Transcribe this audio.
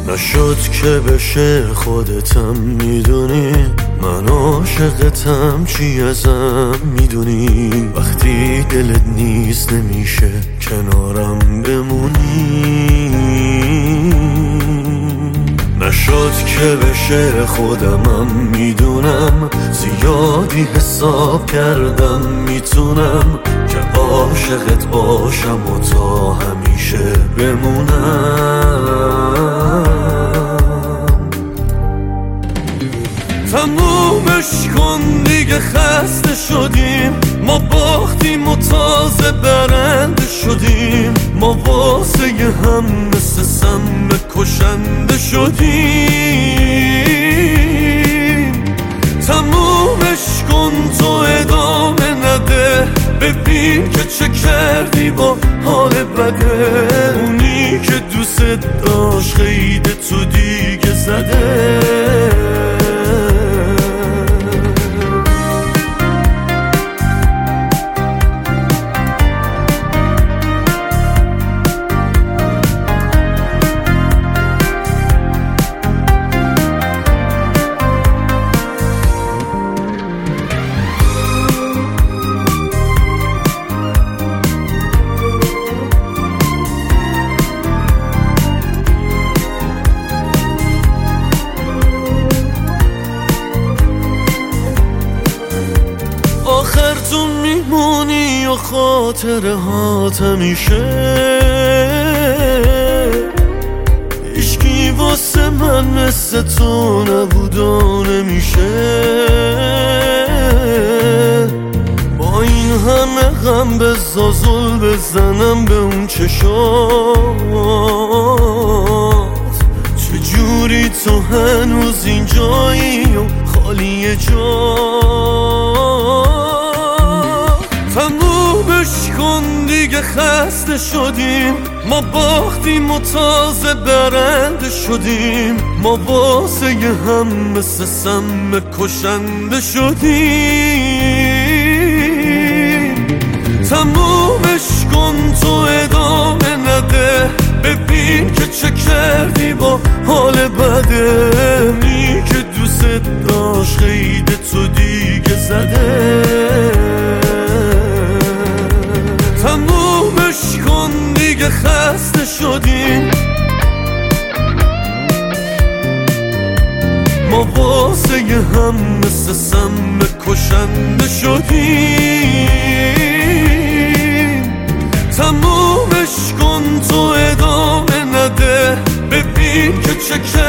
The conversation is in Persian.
نشد که بشه خودتم میدونی، من عاشقتم چی ازم میدونی. وقتی دلت نیست نمیشه کنارم بمونی. نشد که بشه خودمم میدونم، زیادی حساب کردم میتونم که عاشقت باشم و تا همیشه بمونم. تمومش کن دیگه، خسته شدیم، ما باختیم و تازه برنده شدیم. ما واسه هم مثل سم کشنده شدیم. تمومش کن تو ادامه نده، ببین که چه کردی با حال بده. اونی که دوست داشت خیده تو دیگه زده. آخر تو میمونی و خاطره هات همیشه. هیچکی واسه من مثل تو نبود و نمیشه. با این همه غم بزا زل بزنم به اون چشات. چجوری تو هنوز اینجایی و خالی جا. تمومش کن دیگه، خسته شدیم، ما باختیم و تازه برنده شدیم. ما واسه هم مثل سم کشنده شدیم. تمومش کن تو ادامه نده، ببین که چه کردی با حال بده. اونی که دوست داشت خیده تو دیگه زده. تمومش کن دیگه، خسته شدیم، ما واسه هم مثل سم کشنده شدیم. تمومش کن تو ادامه نده، ببین که چه